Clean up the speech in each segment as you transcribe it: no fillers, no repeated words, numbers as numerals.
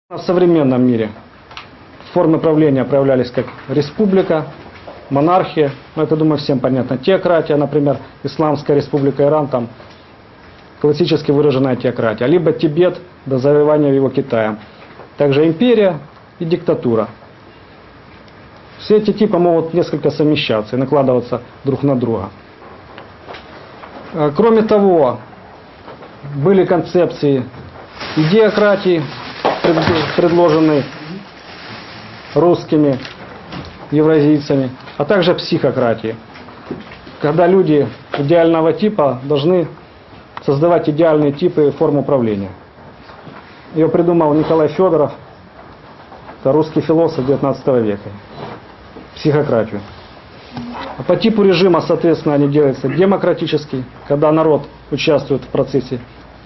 В современном мире формы правления проявлялись как республика, монархия, это, думаю, всем понятно, теократия, например, Исламская республика Иран, там классически выраженная теократия, либо Тибет до завоевания его Китаем, также империя и диктатура. Все эти типы могут несколько совмещаться и накладываться друг на друга. Кроме того, были концепции идеократии, предложенные русскими, евразийцами, а также психократии, когда люди идеального типа должны создавать идеальные типы и формы управления. Ее придумал Николай Федоров, это русский философ XIX века, психократию. А по типу режима, соответственно, они делятся демократический, когда народ участвует в процессе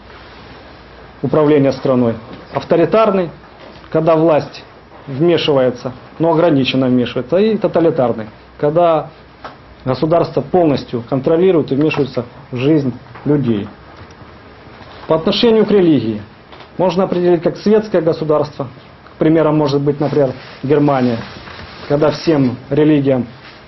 управления страной, авторитарный, когда власть вмешивается, но ограниченно вмешивается, и тоталитарный, когда государство полностью контролирует и вмешивается в жизнь людей. По отношению к религии можно определить как светское государство, к примеру, может быть, например, Германия, когда всем религиям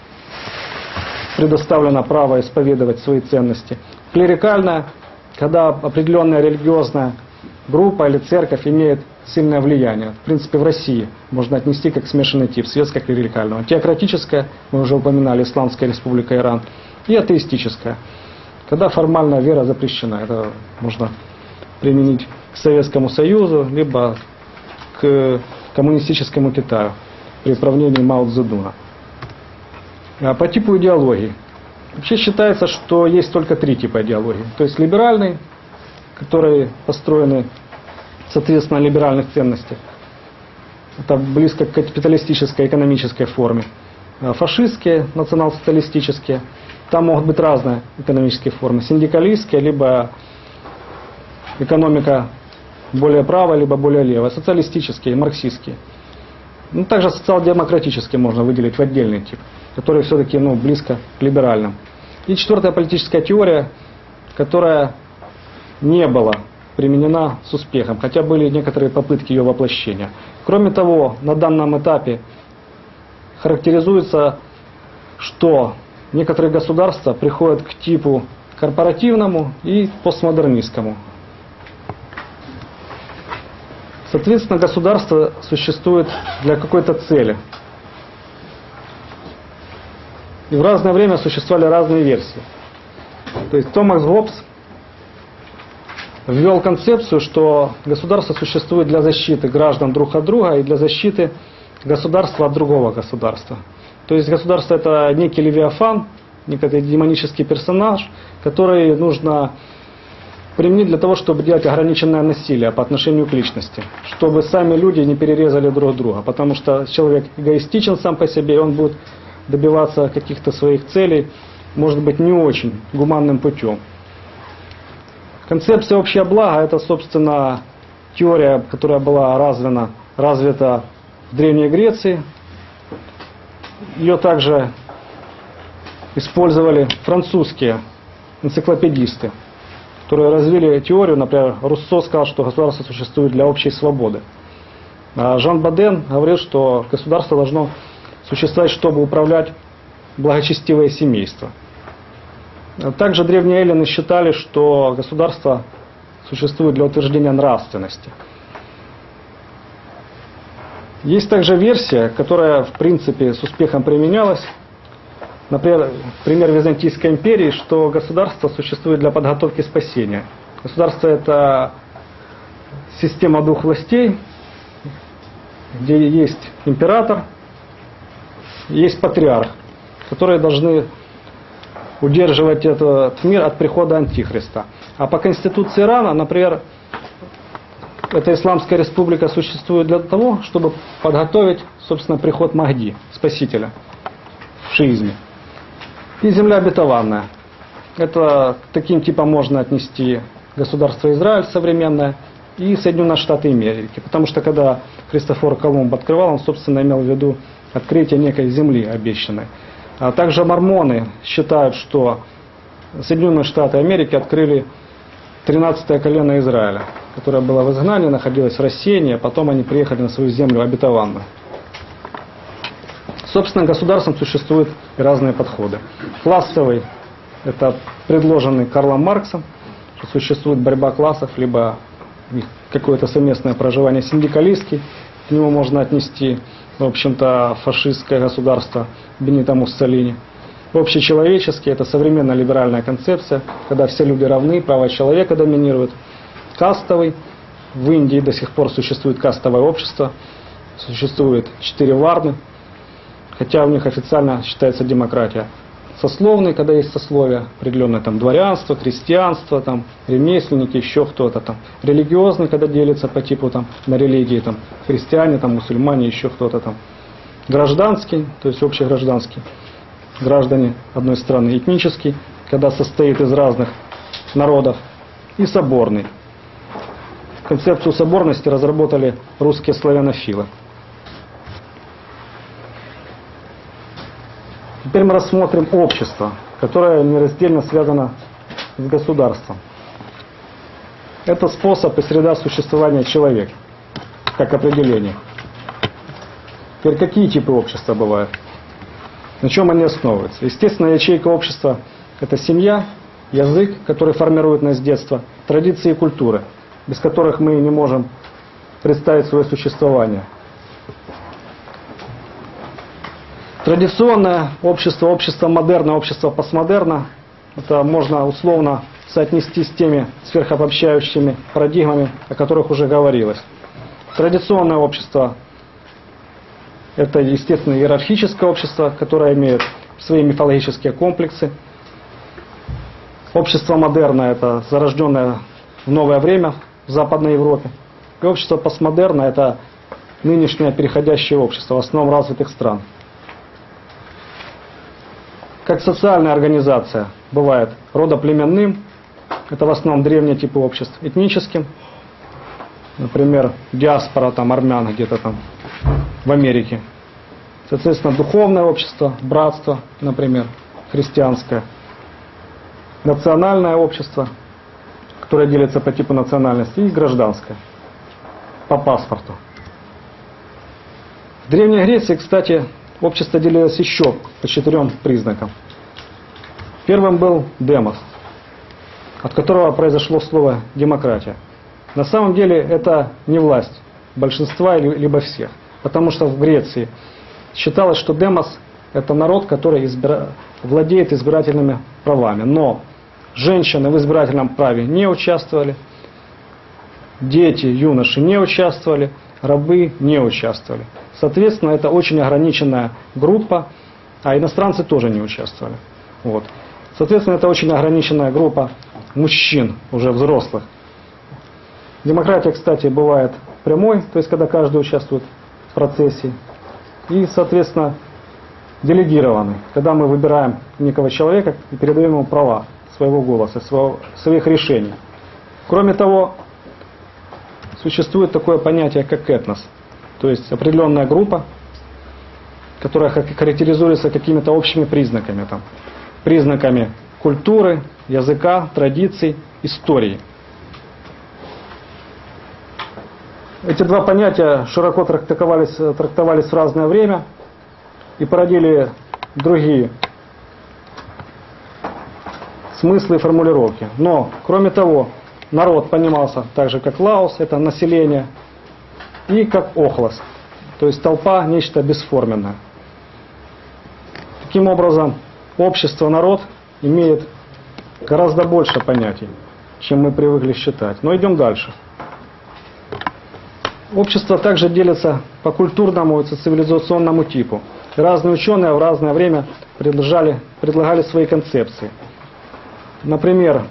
предоставлено право исповедовать свои ценности. Клерикальное, когда определенная религиозная группа или церковь имеет сильное влияние. В принципе, в России можно отнести как смешанный тип светско-клерикального. Теократическое, мы уже упоминали, Исламская республика Иран, и атеистическое, когда формальная вера запрещена. Это можно применить к Советскому Союзу, либо к коммунистическому Китаю при правлении Мао Цзэдуна. По типу идеологии. Вообще считается, что есть только три типа идеологии. То есть либеральный, которые построены соответственно либеральных ценностях. Это близко к капиталистической экономической форме. Фашистские, национал-социалистические. Там могут быть разные экономические формы. Синдикалистские, либо экономика более правая, либо более левая. Социалистические, марксистские. Ну, также социал-демократические можно выделить в отдельный тип, который все-таки близко к либеральным. И четвертая политическая теория, которая не была применена с успехом, хотя были некоторые попытки ее воплощения. Кроме того, на данном этапе характеризуется, что некоторые государства приходят к типу корпоративному и постмодернистскому. Соответственно, государство существует для какой-то цели. И в разное время существовали разные версии. То есть Томас Гоббс ввел концепцию, что государство существует для защиты граждан друг от друга и для защиты государства от другого государства. То есть государство — это некий левиафан, некий демонический персонаж, который нужно применить для того, чтобы делать ограниченное насилие по отношению к личности, чтобы сами люди не перерезали друг друга, потому что человек эгоистичен сам по себе, и он будет добиваться каких-то своих целей, может быть, не очень гуманным путем. Концепция общее благо — это, собственно, теория, которая была развита в Древней Греции. Ее также использовали французские энциклопедисты, которые развили теорию. Например, Руссо сказал, что государство существует для общей свободы. А Жан Боден говорил, что государство должно существовать, чтобы управлять благочестивое семейство. Также древние эллины считали, что государство существует для утверждения нравственности. Есть также версия, которая в принципе с успехом применялась. Например, пример Византийской империи, что государство существует для подготовки спасения. Государство — это система двух властей, где есть император, есть патриарх, которые должны удерживать этот мир от прихода Антихриста. А по конституции Ирана, например, эта Исламская республика существует для того, чтобы подготовить, собственно, приход Махди, Спасителя, в шиизме. И земля обетованная. Это таким типом можно отнести государство Израиль современное и Соединенные Штаты Америки. Потому что когда Христофор Колумб открывал, он, собственно, имел в виду открытие некой земли обещанной. А также мормоны считают, что Соединенные Штаты Америки открыли 13-е колено Израиля, которое было в изгнании, находилось в рассеянии, а потом они приехали на свою землю обетованную. Собственно, государством существуют и разные подходы. Классовый – это предложенный Карлом Марксом, что существует борьба классов, либо какое-то совместное проживание. Синдикалистский, к нему можно отнести, в общем-то, фашистское государство Бенито Муссолини. Общечеловеческий – это современная либеральная концепция, когда все люди равны, права человека доминируют. Кастовый – в Индии до сих пор существует кастовое общество, существует 4 варны, хотя у них официально считается демократия. Сословный, когда есть сословие, определенное там дворянство, крестьянство, там, ремесленники, еще кто-то там. Религиозный, когда делится по типу там, на религии, там, христиане, там, мусульмане, еще кто-то там. Гражданский, то есть общегражданский, граждане одной страны. Этнический, когда состоит из разных народов. И соборный. Концепцию соборности разработали русские славянофилы. Теперь мы рассмотрим общество, которое нераздельно связано с государством. Это способ и среда существования человека, как определение. Теперь какие типы общества бывают? На чем они основываются? Естественно, ячейка общества – это семья, язык, который формирует нас с детства, традиции и культуры, без которых мы не можем представить свое существование. Традиционное общество, общество модерна, общество постмодерна, это можно условно соотнести с теми сверхобобщающими парадигмами, о которых уже говорилось. Традиционное общество – это, естественно, иерархическое общество, которое имеет свои мифологические комплексы. Общество модерна – это зарожденное в новое время в Западной Европе. И общество постмодерна – это нынешнее переходящее общество в основном развитых стран. Как социальная организация бывает родоплеменным, это в основном древние типы обществ, этническим, например, диаспора там, армян где-то там в Америке. Соответственно, духовное общество, братство, например, христианское. Национальное общество, которое делится по типу национальности, и гражданское, по паспорту. В Древней Греции, кстати, общество делилось еще по 4 признакам. Первым был демос, от которого произошло слово демократия. На самом деле это не власть большинства либо всех, потому что в Греции считалось, что демос – это народ, который владеет избирательными правами. Но женщины в избирательном праве не участвовали, дети, юноши не участвовали, рабы не участвовали. Соответственно, это очень ограниченная группа, а иностранцы тоже не участвовали. Вот. Соответственно, это очень ограниченная группа мужчин, уже взрослых. Демократия, кстати, бывает прямой, то есть когда каждый участвует в процессе. И, соответственно, делегированный, когда мы выбираем некого человека и передаем ему права своего голоса, своих решений. Кроме того, существует такое понятие, как этнос. То есть определенная группа, которая характеризуется какими-то общими признаками. Признаками культуры, языка, традиций, истории. Эти два понятия широко трактовались в разное время и породили другие смыслы и формулировки. Но, кроме того, народ понимался так же, как лаос, это население, и как охлос, то есть толпа, нечто бесформенное. Таким образом, общество, народ имеет гораздо больше понятий, чем мы привыкли считать. Но идем дальше. Общество также делится по культурному и цивилизационному типу. И разные ученые в разное время предлагали свои концепции. Например,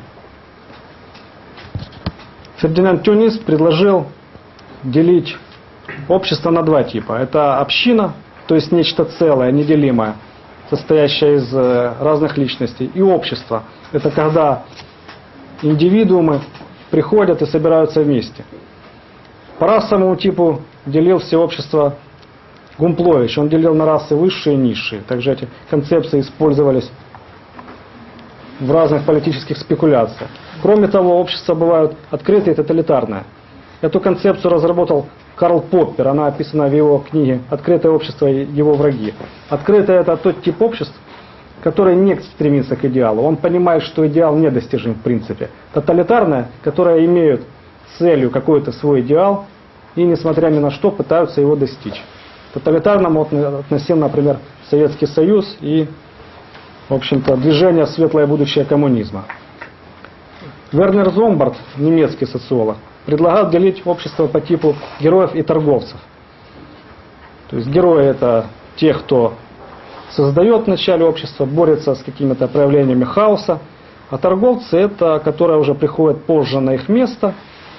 Фердинанд Тюнис предложил делить общество на 2 типа. Это община, то есть нечто целое, неделимое, состоящее из разных личностей, и общество. Это когда индивидуумы приходят и собираются вместе. По расовому типу делил все общество Гумплович. Он делил на расы высшие и низшие. Также эти концепции использовались в разных политических спекуляциях. Кроме того, общества бывают открытые и тоталитарные. Эту концепцию разработал Карл Поппер, она описана в его книге «Открытое общество и его враги». Открытое – это тот тип обществ, который не стремится к идеалу. Он понимает, что идеал недостижим в принципе. Тоталитарное, которое имеют целью какой-то свой идеал и, несмотря ни на что, пытаются его достичь. К тоталитарному относил, например, Советский Союз и, в общем-то, движение «Светлое будущее коммунизма». Вернер Зомбарт, немецкий социолог, предлагал делить общество по типу героев и торговцев. То есть герои – это те, кто создает в начале общества, борется с какими-то проявлениями хаоса, а торговцы – это которые уже приходят позже на их место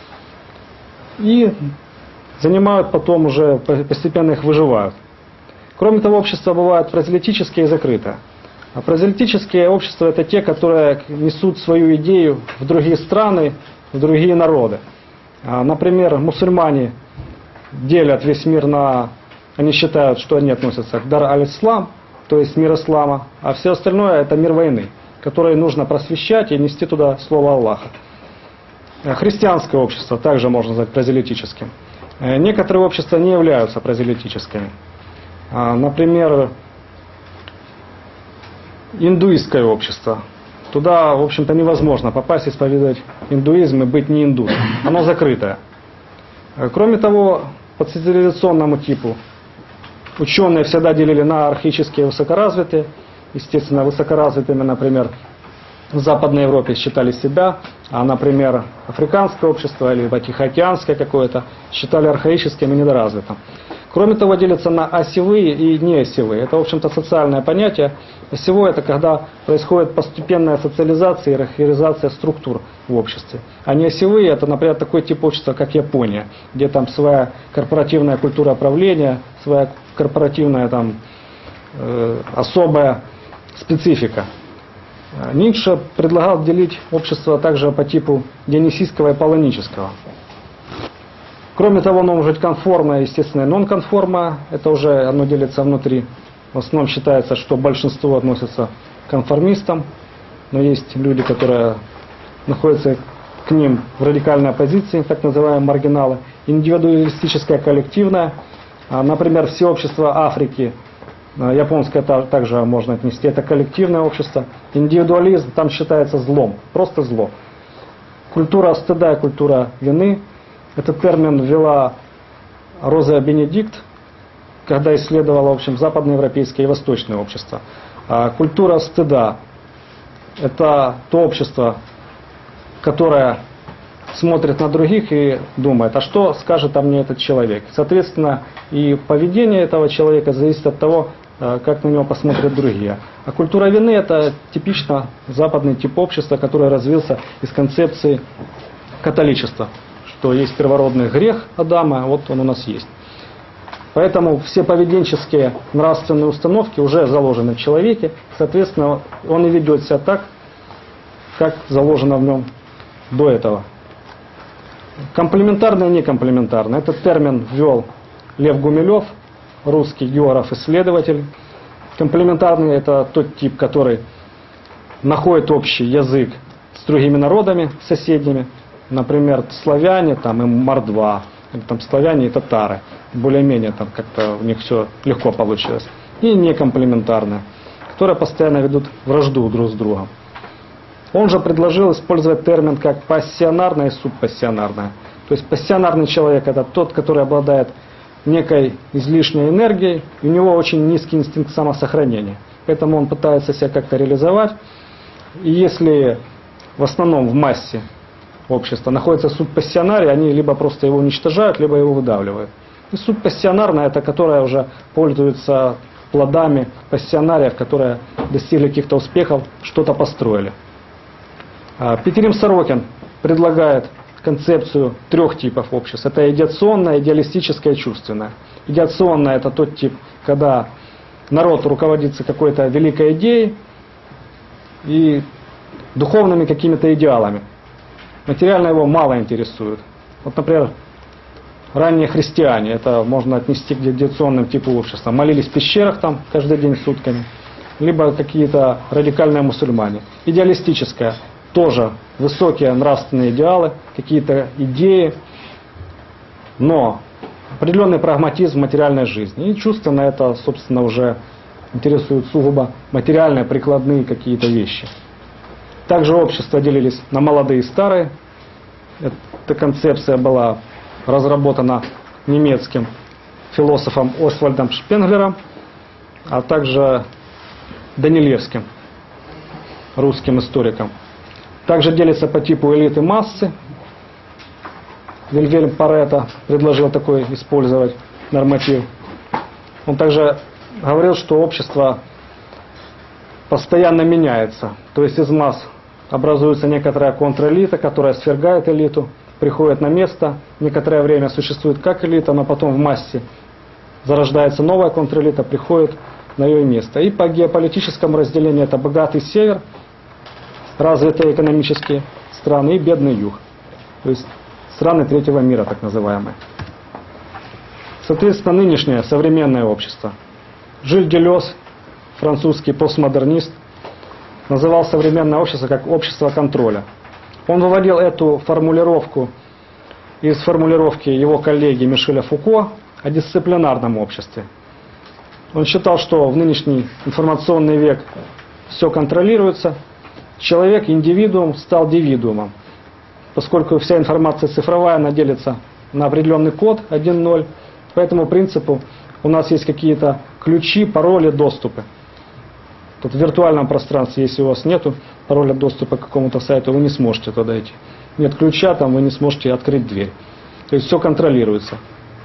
и занимают потом уже, постепенно их выживают. Кроме того, общества бывают прозелитические и закрытые. А прозелитические общества – это те, которые несут свою идею в другие страны, в другие народы. Например, мусульмане делят весь мир на... Они считают, что они относятся к дар аль-ислам, то есть мир ислама, а все остальное – это мир войны, который нужно просвещать и нести туда слово Аллаха. Христианское общество также можно назвать прозелитическим. Некоторые общества не являются прозелитическими. Например, индуистское общество. Туда, в общем-то, невозможно попасть, исповедовать индуизм и быть не индусом. Оно закрытое. Кроме того, по цивилизационному типу ученые всегда делили на архаические и высокоразвитые. Естественно, высокоразвитыми, например, в Западной Европе считали себя, а, например, африканское общество или тихоокеанское какое-то считали архаическим и недоразвитым. Кроме того, делятся на осевые и неосевые. Это, в общем-то, социальное понятие. Осевое – это когда происходит постепенная социализация и иерархизация структур в обществе. А неосевые – это, например, такой тип общества, как Япония, где там своя корпоративная культура правления, своя корпоративная там особая специфика. Ницше предлагал делить общество также по типу дионисийского и полонического. Кроме того, оно может быть конформное, естественно, и нонконформное. Это уже оно делится внутри. В основном считается, что большинство относится к конформистам, но есть люди, которые находятся к ним в радикальной оппозиции, так называемые маргиналы. Индивидуалистическое, коллективное. Например, все общества Африки, японское также можно отнести, это коллективное общество. Индивидуализм там считается злом, просто зло. Культура стыда и культура вины. Этот термин ввела Роза Бенедикт, когда исследовала, в общем, западноевропейское и восточное общество. Культура стыда – это то общество, которое смотрит на других и думает, а что скажет о мне этот человек. Соответственно, и поведение этого человека зависит от того, как на него посмотрят другие. А культура вины – это типично западный тип общества, который развился из концепции католичества, что есть первородный грех Адама, вот он у нас есть. Поэтому все поведенческие нравственные установки уже заложены в человеке, соответственно, он и ведет себя так, как заложено в нем до этого. Комплементарное и некомплементарное. Этот термин ввел Лев Гумилев, русский географ-исследователь. Комплементарный – это тот тип, который находит общий язык с другими народами, соседними. Например, славяне там, и мордва, там, славяне и татары. Более-менее там как-то у них все легко получилось. И некомплементарные, которые постоянно ведут вражду друг с другом. Он же предложил использовать термин как пассионарное и субпассионарное. То есть пассионарный человек – это тот, который обладает некой излишней энергией, и у него очень низкий инстинкт самосохранения. Поэтому он пытается себя как-то реализовать. И если в основном в массе общества находятся субпассионарии, они либо просто его уничтожают, либо его выдавливают. И субпассионарное – это которое уже пользуется плодами пассионариев, которые достигли каких-то успехов, что-то построили. Петерим Сорокин предлагает концепцию трех типов обществ. Это идеационное, идеалистическое и чувственное. Идеационное – это тот тип, когда народ руководится какой-то великой идеей и духовными какими-то идеалами. Материально его мало интересует. Вот, например, ранние христиане, это можно отнести к идеационным типу общества. Молились в пещерах там каждый день сутками. либо какие-то радикальные мусульмане. Идеалистическое тоже высокие нравственные идеалы, какие-то идеи, но определенный прагматизм материальной жизни. И чувственно это, собственно, уже интересуют сугубо материальные, прикладные какие-то вещи. Также общества делились на молодые и старые. Эта концепция была разработана немецким философом Освальдом Шпенглером, а также Данилевским, русским историком. Также делится по типу элиты массы. Вильгельм Парето предложил такой использовать норматив. Он также говорил, что общество постоянно меняется. То есть из масс образуется некоторая контрэлита, которая свергает элиту, приходит на место, некоторое время существует как элита, но потом в массе зарождается новая контрэлита, приходит на ее место. И по геополитическому разделению это богатый север, развитые экономические страны и бедный юг. То есть страны третьего мира, так называемые. Соответственно, нынешнее современное общество. Жиль Делез, французский постмодернист, называл современное общество как общество контроля. Он выводил эту формулировку из формулировки его коллеги Мишеля Фуко о дисциплинарном обществе. Он считал, что в нынешний информационный век все контролируется, человек, индивидуум, стал дивидуумом. Поскольку вся информация цифровая, она делится на определенный код 1.0, по этому принципу у нас есть какие-то ключи, пароли, доступы. Тут в виртуальном пространстве, если у вас нету пароля доступа к какому-то сайту, вы не сможете туда идти. Нет ключа, там вы не сможете открыть дверь. То есть все контролируется.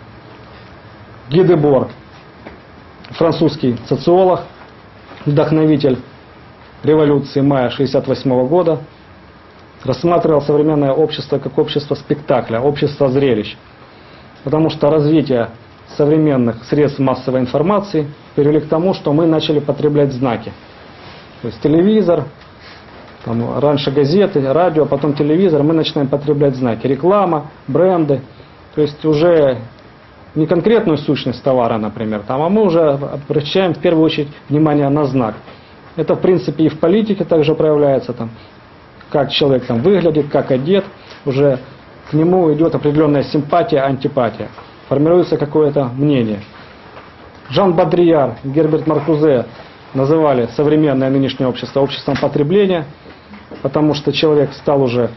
Ги Дебор, французский социолог, вдохновитель революции мая 1968 года, рассматривал современное общество как общество спектакля, общество зрелищ. Потому что развитие современных средств массовой информации привели к тому, что мы начали потреблять знаки. То есть телевизор, там, раньше газеты, радио, потом телевизор, мы начинаем потреблять знаки. Реклама, бренды. То есть уже не конкретную сущность товара, например, там, а мы уже обращаем в первую очередь внимание на знак. Это в принципе и в политике также проявляется, там, как человек там выглядит, как одет, уже к нему идет определенная симпатия, антипатия. Формируется какое-то мнение. Жан Бодрияр, Герберт Маркузе называли современное нынешнее общество обществом потребления, потому что человек стал уже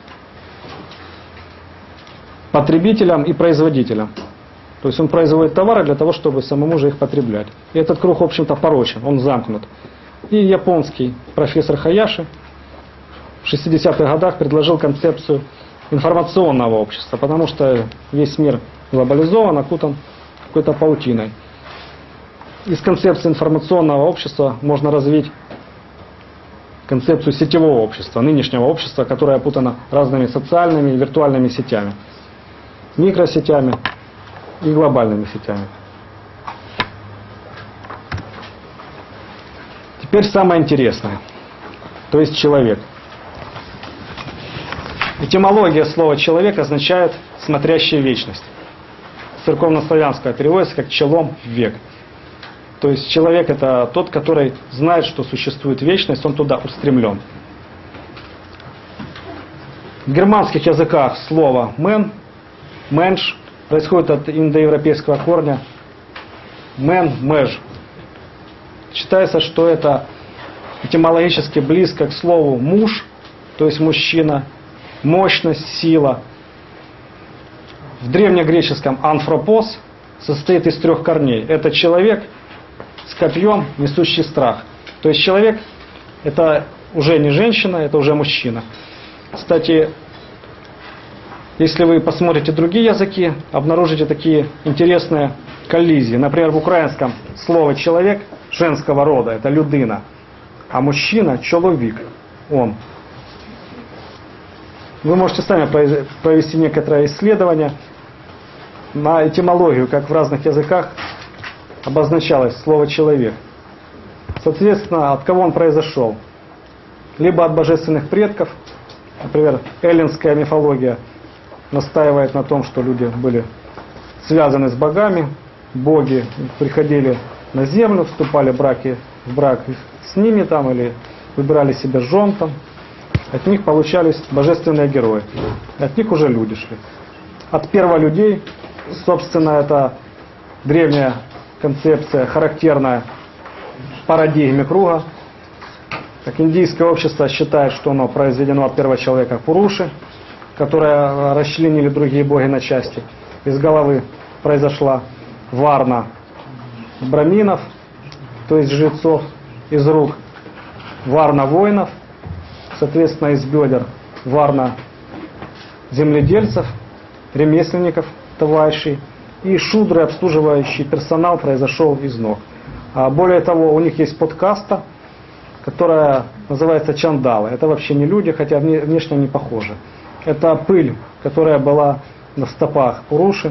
потребителем и производителем. То есть он производит товары для того, чтобы самому же их потреблять. И этот круг, в общем-то, порочен, он замкнут. И японский профессор Хаяши в 60-х годах предложил концепцию информационного общества, потому что весь мир глобализован, окутан какой-то паутиной. Из концепции информационного общества можно развить концепцию сетевого общества, нынешнего общества, которое опутано разными социальными и виртуальными сетями, микросетями и глобальными сетями. Теперь самое интересное, то есть человек. Этимология слова «человек» означает «смотрящий в вечность». Церковнославянское переводится как «челом в век». То есть человек – это тот, который знает, что существует вечность, он туда устремлен. В германских языках слово «мен», «менш» происходит от индоевропейского корня «мен», «меж». Считается, что это этимологически близко к слову «муж», то есть мужчина, мощность, сила. В древнегреческом «анфропос» состоит из 3 корней. Это человек с копьем, несущий страх. То есть человек – это уже не женщина, это уже мужчина. Кстати, если вы посмотрите другие языки, обнаружите такие интересные коллизии. Например, в украинском слово «человек» женского рода – это людина, а мужчина – чоловік, он. Вы можете сами провести некоторое исследование на этимологию, как в разных языках обозначалось слово «человек». Соответственно, от кого он произошел? Либо от божественных предков, например, эллинская мифология настаивает на том, что люди были связаны с богами, боги приходили на землю, вступали в браки в брак с ними там, или выбирали себе жен там, от них получались божественные герои. От них уже люди шли. От перволюдей, собственно, это древняя концепция, характерная парадигме круга. Как индийское общество считает, что оно произведено от первого человека Пуруши, которое расчленили другие боги на части. Из головы произошла варна браминов, то есть жрецов, из рук варна воинов, соответственно, из бедер варна земледельцев, ремесленников, товарищей, и шудры, обслуживающий персонал, произошел из ног. А более того, у них есть подкаста, которая называется чандалы. Это вообще не люди, хотя внешне они похожи. Это пыль, которая была на стопах Пуруши.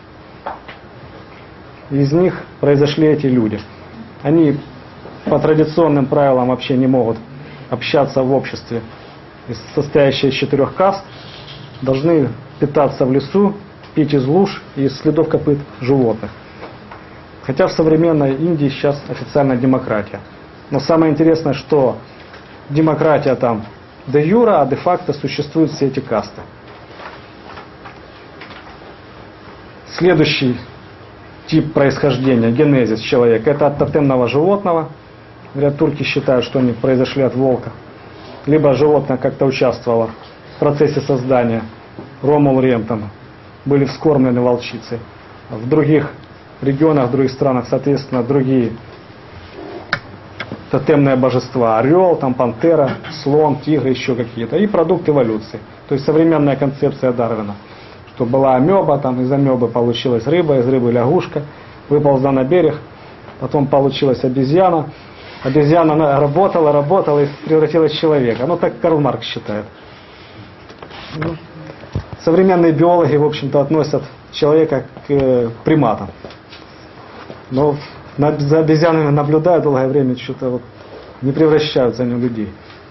Из них произошли эти люди. Они по традиционным правилам вообще не могут общаться в обществе, состоящее из 4 каст, должны питаться в лесу, пить из луж и из следов копыт животных. Хотя в современной Индии сейчас официальная демократия. Но самое интересное, что демократия там де юра, а де факто существуют все эти касты. Следующий тип происхождения, генезис человека, это от тотемного животного. Говорят, турки считают, что они произошли от волка. Либо животное как-то участвовало в процессе создания. Ромул, Рем там были вскормлены волчицей. В других регионах, в других странах, соответственно, другие тотемные божества. Орел, там пантера, слон, тигр, еще какие-то. И продукт эволюции. То есть современная концепция Дарвина. Что была амеба, там из амебы получилась рыба, из рыбы лягушка, выползла на берег, потом получилась обезьяна. Обезьяна работала и превратилась в человека. Ну, так Карл Маркс считает. Современные биологи, в общем-то, относят человека к приматам. Но за обезьянами наблюдают долгое время, что-то вот не превращают за ним людей.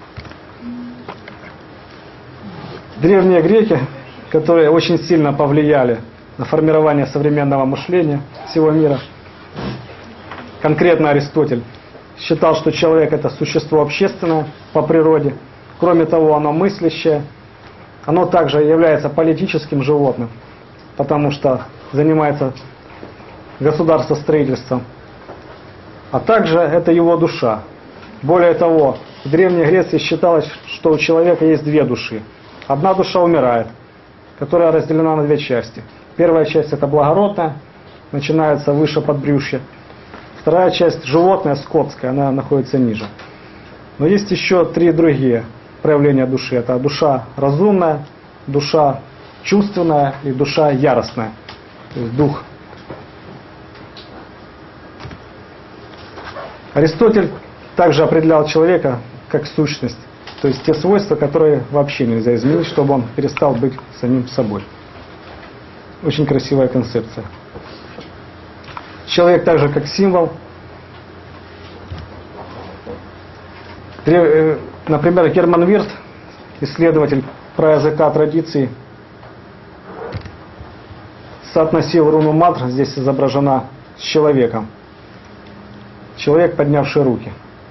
Древние греки, которые очень сильно повлияли на формирование современного мышления всего мира, конкретно Аристотель, считал, что человек это существо общественное по природе. Кроме того, оно мыслящее. Оно также является политическим животным, потому что занимается государствостроительством. А также это его душа. Более того, в Древней Греции считалось, что у человека есть 2 души. Одна душа умирает, которая разделена на 2 части. Первая часть это благородная, начинается выше подбрюшья. Вторая часть животная, скотская, она находится ниже. Но есть еще 3 другие проявления души. Это душа разумная, душа чувственная и душа яростная. То есть дух. Аристотель также определял человека как сущность. То есть те свойства, которые вообще нельзя изменить, чтобы он перестал быть самим собой. Очень красивая концепция. Человек также как символ. Например, Герман Вирт, исследователь праязыка традиций, соотносил руну Матр, здесь изображена с человеком. Человек, поднявший руки.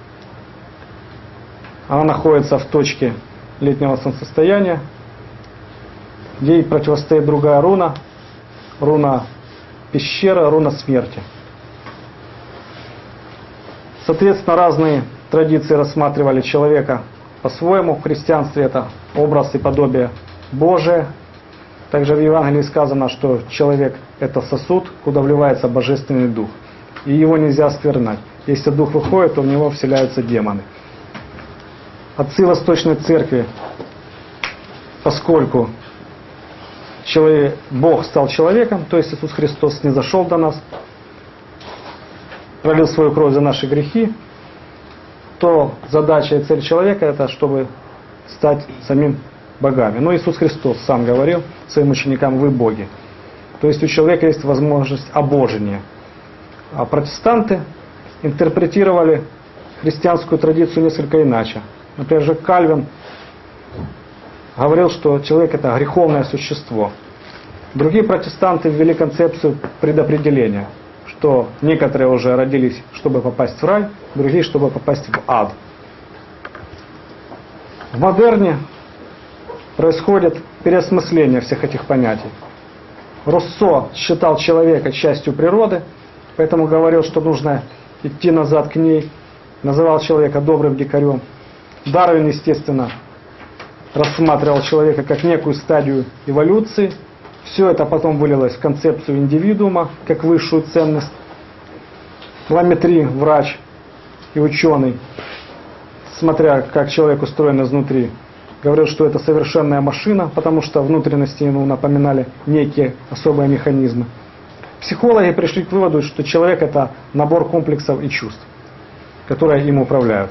Она находится в точке летнего солнцестояния, где ей противостоит другая руна, руна пещера, руна смерти. Соответственно, разные традиции рассматривали человека по-своему. В христианстве это образ и подобие Божие. Также в Евангелии сказано, что человек это сосуд, куда вливается божественный дух. И его нельзя осквернать. Если дух выходит, то в него вселяются демоны. Отцы Восточной Церкви, поскольку Бог стал человеком, то есть Иисус Христос снизошел до нас, пролил свою кровь за наши грехи, то задача и цель человека это, чтобы стать самим богами. Но Иисус Христос сам говорил своим ученикам: вы боги. То есть у человека есть возможность обожения. А протестанты интерпретировали христианскую традицию несколько иначе. Например, же Кальвин говорил, что человек это греховное существо. Другие протестанты ввели концепцию предопределения. что некоторые уже родились, чтобы попасть в рай, другие, чтобы попасть в ад. В модерне происходит переосмысление всех этих понятий. Руссо считал человека частью природы, поэтому говорил, что нужно идти назад к ней, называл человека добрым дикарем. Дарвин, естественно, рассматривал человека как некую стадию эволюции. Все это потом вылилось в концепцию индивидуума, как высшую ценность. Ламетри, врач и ученый, смотря как человек устроен изнутри, говорил, что это совершенная машина, потому что внутренности ему напоминали некие особые механизмы. Психологи пришли к выводу, что человек — это набор комплексов и чувств, которые им управляют.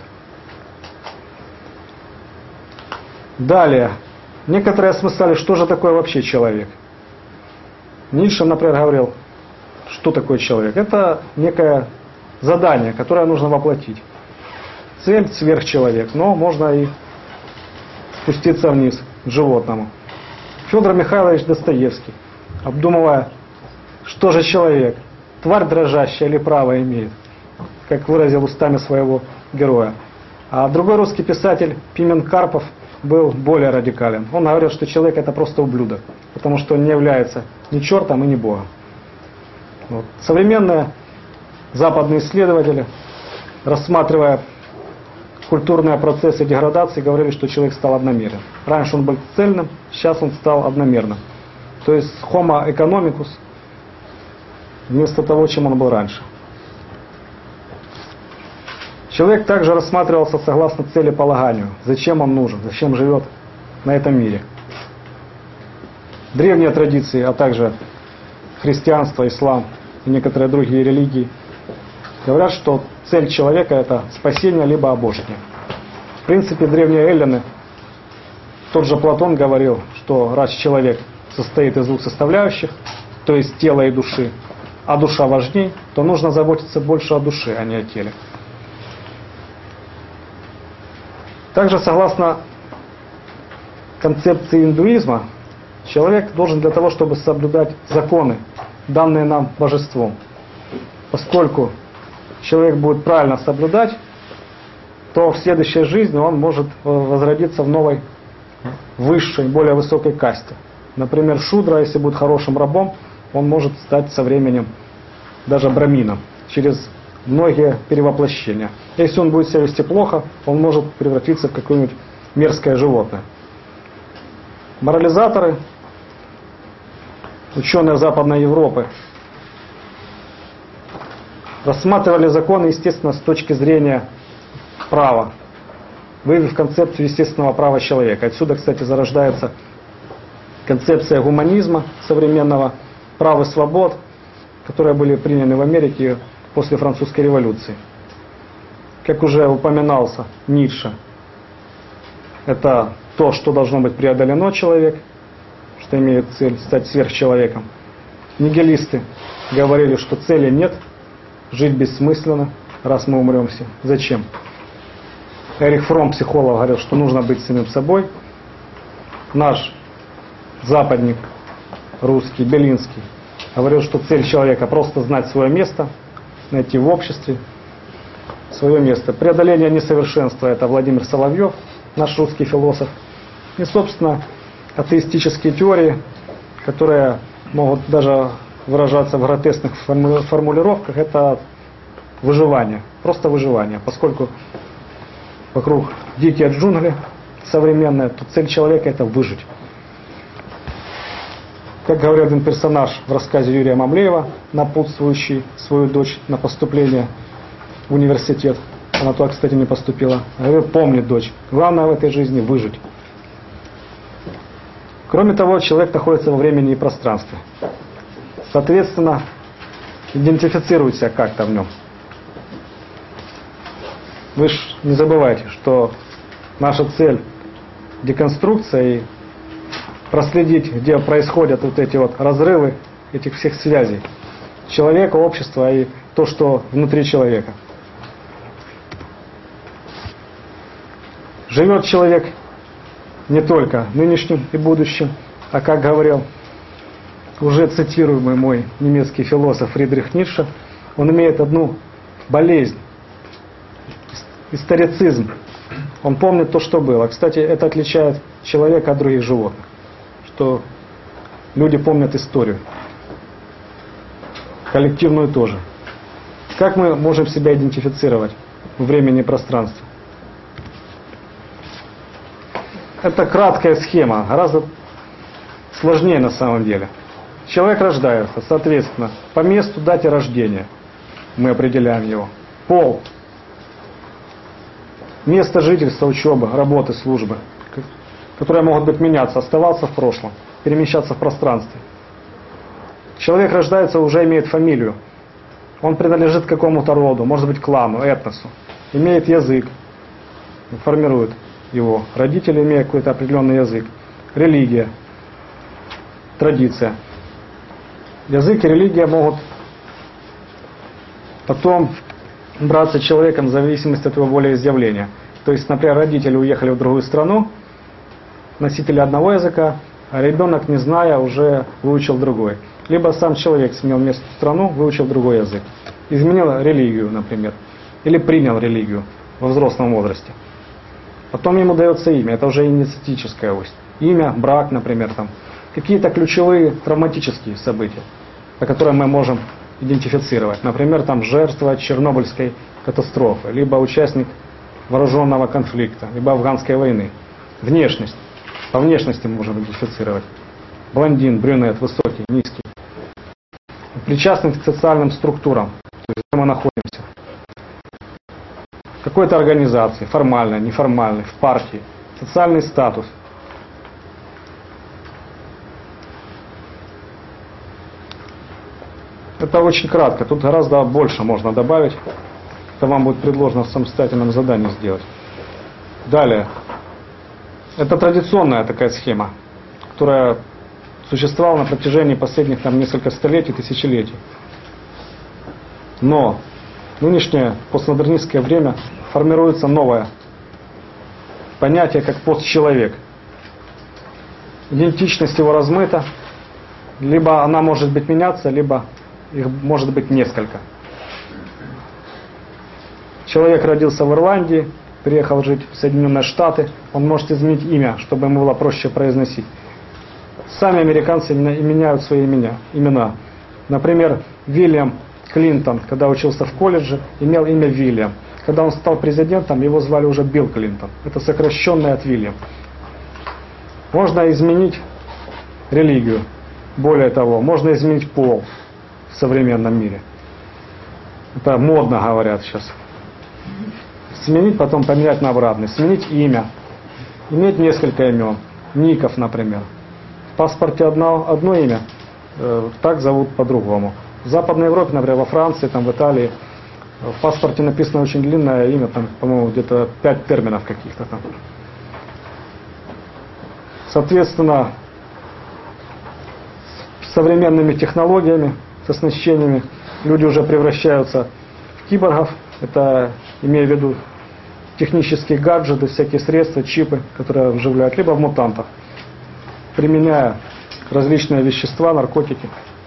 Далее. Некоторые осмысляли, что же такое вообще человек. Ницше, например, говорил, что такое человек. Это некое задание, которое нужно воплотить. Цель — сверхчеловек, но можно и спуститься вниз к животному. Федор Михайлович Достоевский, обдумывая, что же человек, тварь дрожащая или право имеет, как выразил устами своего героя. А другой русский писатель Пимен Карпов был более радикален. Он говорил, что человек — это просто ублюдок, потому что он не является ни чертом и ни богом. Вот. Современные западные исследователи, рассматривая культурные процессы деградации, говорили, что человек стал одномерен. Раньше он был цельным, сейчас он стал одномерным. То есть homo economicus вместо того, чем он был раньше. Человек также рассматривался согласно целеполаганию. Зачем он нужен, зачем живет на этом мире. Древние традиции, а также христианство, ислам и некоторые другие религии говорят, что цель человека — это спасение либо обожение. В принципе, древние эллины, тот же Платон говорил, что раз человек состоит из двух составляющих, то есть тела и души, а душа важней, то нужно заботиться больше о душе, а не о теле. Также, согласно концепции индуизма, человек должен для того, чтобы соблюдать законы, данные нам божеством. Поскольку человек будет правильно соблюдать, то в следующей жизни он может возродиться в новой, высшей, более высокой касте. Например, шудра, если будет хорошим рабом, он может стать со временем даже брамином, через многие перевоплощения. Если он будет себя вести плохо, он может превратиться в какое-нибудь мерзкое животное. Морализаторы, ученые Западной Европы, рассматривали законы, естественно, с точки зрения права, выявив концепцию естественного права человека. Отсюда, кстати, зарождается концепция гуманизма современного, прав и свобод, которые были приняты в Америке после французской революции. Как уже упоминался Ницше, это то, что должно быть преодолено человек, что имеет цель стать сверхчеловеком. Нигилисты говорили, что цели нет, жить бессмысленно, раз мы умрем все. Зачем? Эрих Фромм, психолог, говорил, что нужно быть самим собой. Наш западник, русский, Белинский, говорил, что цель человека просто знать свое место, найти в обществе свое место. Преодоление несовершенства — это Владимир Соловьев, наш русский философ. И, собственно, атеистические теории, которые могут даже выражаться в гротескных формулировках, это выживание, просто выживание. Поскольку вокруг дикие джунгли современные, то цель человека — это выжить. Как говорил один персонаж в рассказе Юрия Мамлеева, напутствующий свою дочь на поступление в университет, она туда, кстати, не поступила, говорил: помни, дочь, главное в этой жизни — выжить. Кроме того, человек находится во времени и пространстве. Соответственно, идентифицирует себя как-то в нем. Вы же не забывайте, что наша цель — деконструкция и проследить, где происходят вот эти вот разрывы этих всех связей человека, общества и то, что внутри человека. Живет человек не только нынешним и будущим, а, как говорил уже цитируемый мой немецкий философ Фридрих Ницше, он имеет одну болезнь, историцизм. Он помнит то, что было. Кстати, это отличает человека от других животных, что люди помнят историю, коллективную тоже. Как мы можем себя идентифицировать в времени и пространстве? Это краткая схема, гораздо сложнее на самом деле. Человек рождается, соответственно, по месту, дате рождения мы определяем его. Пол, место жительства, учебы, работы, службы, которые могут быть меняться, оставаться в прошлом, перемещаться в пространстве. Человек рождается, уже имеет фамилию. Он принадлежит к какому-то роду, может быть, клану, этносу. Имеет язык, формирует его. Родители имеют какой-то определенный язык. Религия, традиция. Язык и религия могут потом браться человеком в зависимости от его волеизъявления. То есть, например, родители уехали в другую страну, носители одного языка, а ребенок, не зная, уже выучил другой. Либо сам человек сменил место в страну, выучил другой язык. Изменил религию, например. Или принял религию во взрослом возрасте. Потом ему дается имя, это уже инициатическая ось. Имя, брак, например, там. Какие-то ключевые травматические события, по которым мы можем идентифицировать. Например, там жертва Чернобыльской катастрофы, либо участник вооруженного конфликта, либо афганской войны. Внешность. По внешности мы можем идентифицировать. Блондин, брюнет, высокий, низкий. Причастность к социальным структурам, то есть где мы находимся. В какой-то организации, формальной, неформальной, в партии. Социальный статус. Это очень кратко, тут гораздо больше можно добавить. Это вам будет предложено в самостоятельном задании сделать. Далее. Это традиционная такая схема, которая существовала на протяжении последних несколько столетий, тысячелетий. Но в нынешнее постмодернистское время формируется новое понятие, как постчеловек. Идентичность его размыта, либо она может быть меняться, либо их может быть несколько. Человек родился в Ирландии, приехал жить в Соединенные Штаты, он может изменить имя, чтобы ему было проще произносить. Сами американцы меняют свои имена. Например, Вильям Клинтон, когда учился в колледже, имел имя Вильям. Когда он стал президентом, его звали уже Билл Клинтон. Это сокращенное от Вильям. Можно изменить религию. Более того, можно изменить пол в современном мире. Это модно говорят сейчас. Сменить, потом поменять на обратный. Сменить имя. Иметь несколько имен. Ников, например. В паспорте одно имя, так зовут по-другому. В Западной Европе, например, во Франции, там, в Италии, в паспорте написано очень длинное имя, там, по-моему, где-то 5 терминов каких-то там. Соответственно, с современными технологиями, с оснащениями, люди уже превращаются в киборгов. Это, имея в виду, технические гаджеты, всякие средства, чипы, которые вживляют, либо в мутантов, применяя различные вещества, наркотики.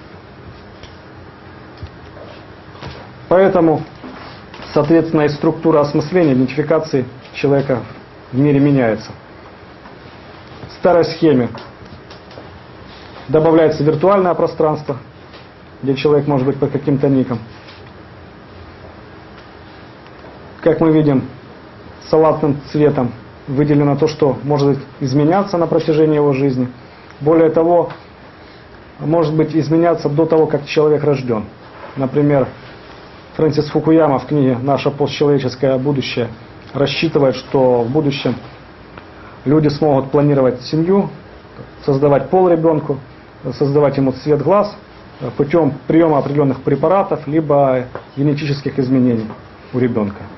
Поэтому, соответственно, и структура осмысления, идентификации человека в мире меняется. В старой схеме добавляется виртуальное пространство, где человек может быть под каким-то ником. Как мы видим, салатным цветом выделено то, что может изменяться на протяжении его жизни. Более того, может быть изменяться до того, как человек рожден. Например, Фрэнсис Фукуяма в книге «Наше постчеловеческое будущее» рассчитывает, что в будущем люди смогут планировать семью, создавать пол ребенку, создавать ему цвет глаз путем приема определенных препаратов, либо генетических изменений у ребенка.